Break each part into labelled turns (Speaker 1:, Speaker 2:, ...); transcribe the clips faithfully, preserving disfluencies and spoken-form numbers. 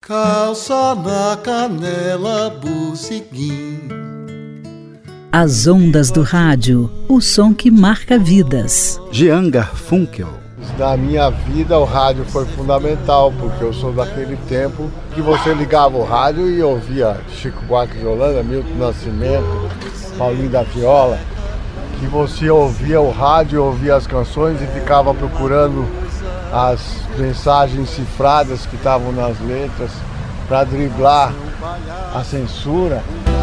Speaker 1: Calça na canela, buciguim.
Speaker 2: As ondas do rádio, o som que marca vidas.
Speaker 3: Jean Garfunkel.
Speaker 4: Na minha vida o rádio foi fundamental, porque eu sou daquele tempo que você ligava o rádio e ouvia Chico Buarque de Holanda, Milton Nascimento, Paulinho da Viola, que você ouvia o rádio, ouvia as canções e ficava procurando as mensagens cifradas que estavam nas letras para driblar a censura.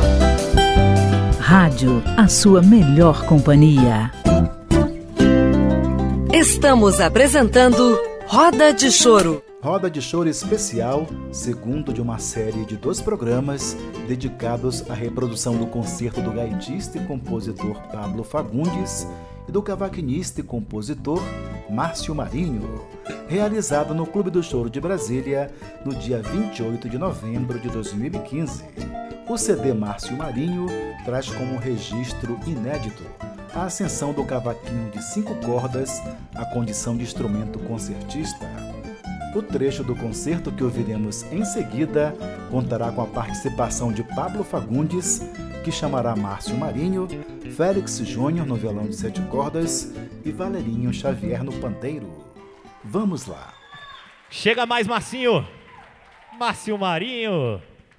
Speaker 2: Rádio, a sua melhor companhia.
Speaker 5: Estamos apresentando Roda de Choro.
Speaker 3: Roda de Choro especial, segundo de uma série de dois programas dedicados à reprodução do concerto do gaitista e compositor Pablo Fagundes e do cavaquinista e compositor Márcio Marinho, realizado no Clube do Choro de Brasília no dia vinte e oito de novembro de dois mil e quinze. O C D Márcio Marinho traz como registro inédito a ascensão do cavaquinho de cinco cordas à condição de instrumento concertista. O trecho do concerto que ouviremos em seguida contará com a participação de Pablo Fagundes, que chamará Márcio Marinho, Félix Júnior no violão de sete cordas e Valerinho Xavier no pandeiro. Vamos lá!
Speaker 6: Chega mais, Marcinho! Márcio Marinho!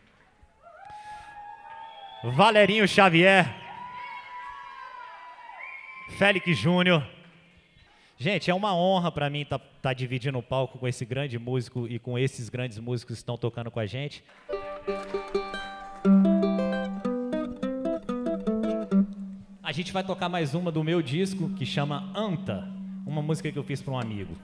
Speaker 6: Valerinho Xavier! Félix Júnior! Gente, é uma honra para mim estar tá, tá dividindo o palco com esse grande músico e com esses grandes músicos que estão tocando com a gente. A gente vai tocar mais uma do meu disco, que chama Anta, uma música que eu fiz para um amigo.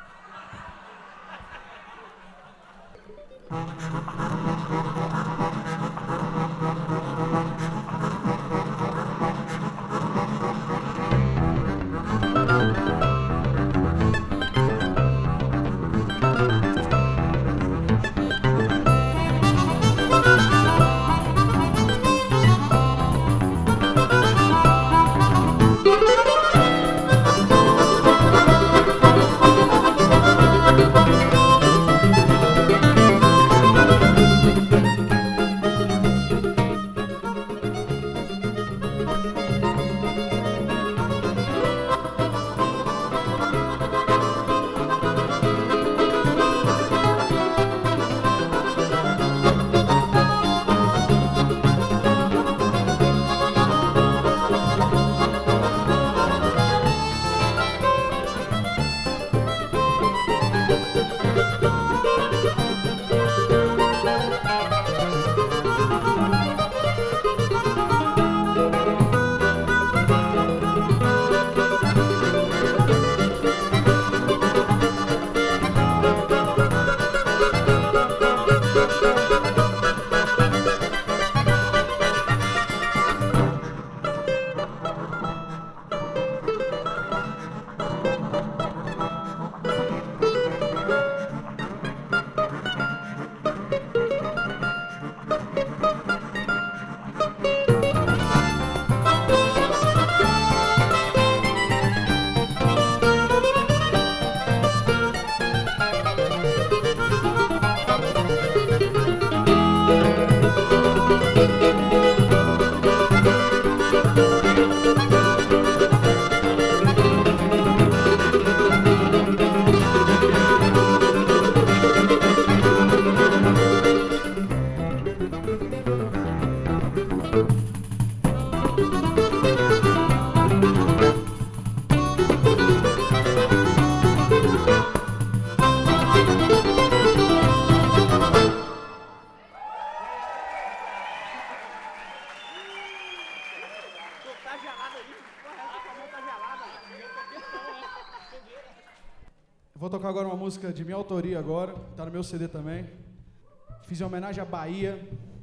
Speaker 7: Vou tocar agora uma música de minha autoria agora, tá no meu C D também. Fiz em homenagem à Bahia.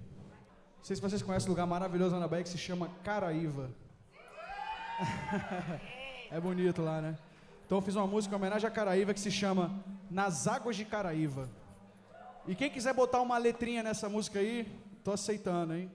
Speaker 7: Não sei se vocês conhecem um lugar maravilhoso na Bahia que se chama Caraíva. É bonito lá, né? Então eu fiz uma música em homenagem à Caraíva que se chama Nas Águas de Caraíva. E quem quiser botar uma letrinha nessa música aí, tô aceitando, hein?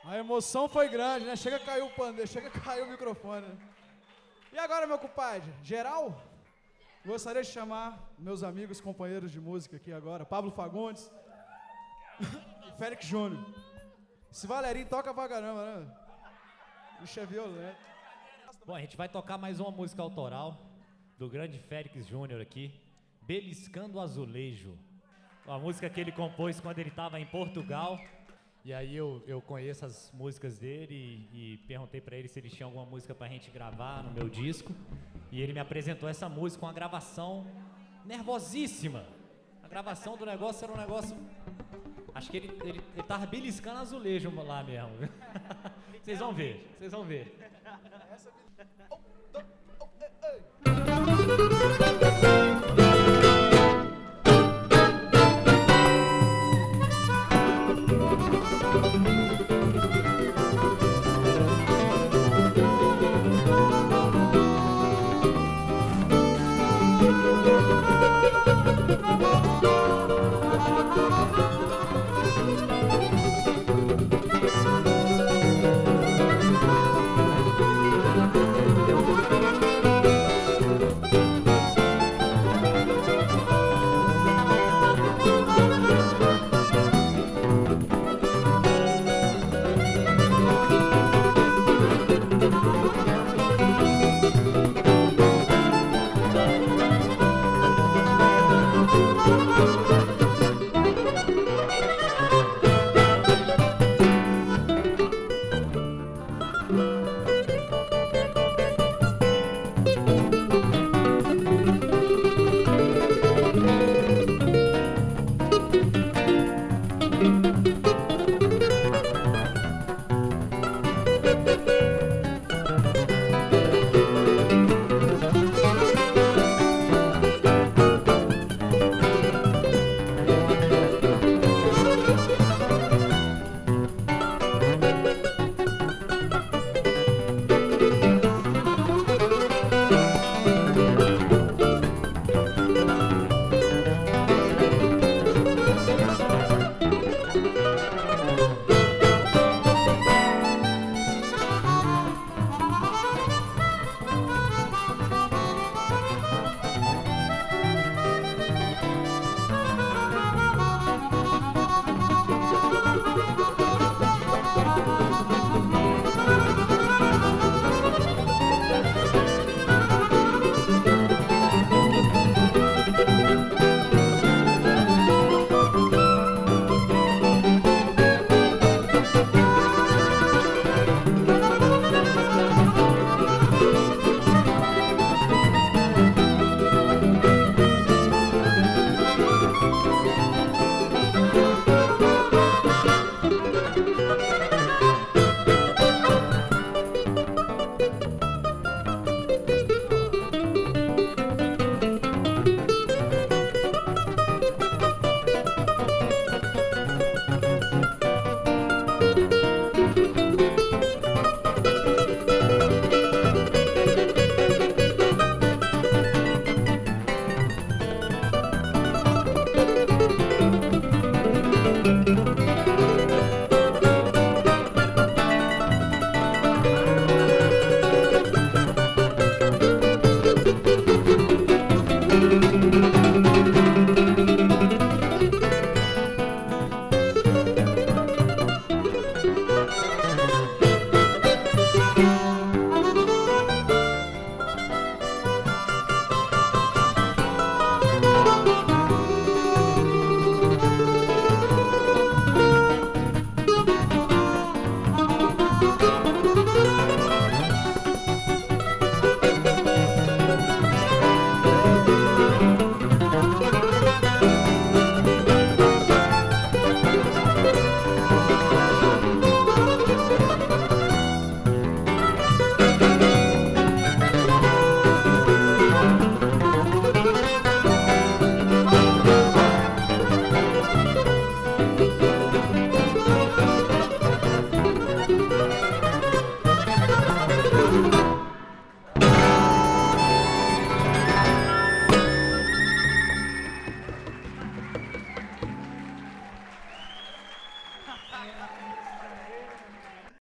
Speaker 7: A emoção foi grande, né? Chega a cair o pandeiro, chega a cair o microfone. Né? E agora, meu compadre, geral, gostaria de chamar meus amigos, companheiros de música aqui agora, Pablo Fagundes e Félix Júnior. Esse Valerinho toca pra caramba, né? O bicho é violento.
Speaker 6: Bom, a gente vai tocar mais uma música autoral do grande Félix Júnior aqui, Beliscando o Azulejo. Uma música que ele compôs quando ele estava em Portugal. E aí eu, eu conheço as músicas dele e, e perguntei pra ele se ele tinha alguma música pra gente gravar no meu disco. E ele me apresentou essa música com uma gravação nervosíssima. A gravação do negócio era um negócio... Acho que ele, ele, ele tava beliscando azulejo lá mesmo. Vocês vão ver, vocês vão ver.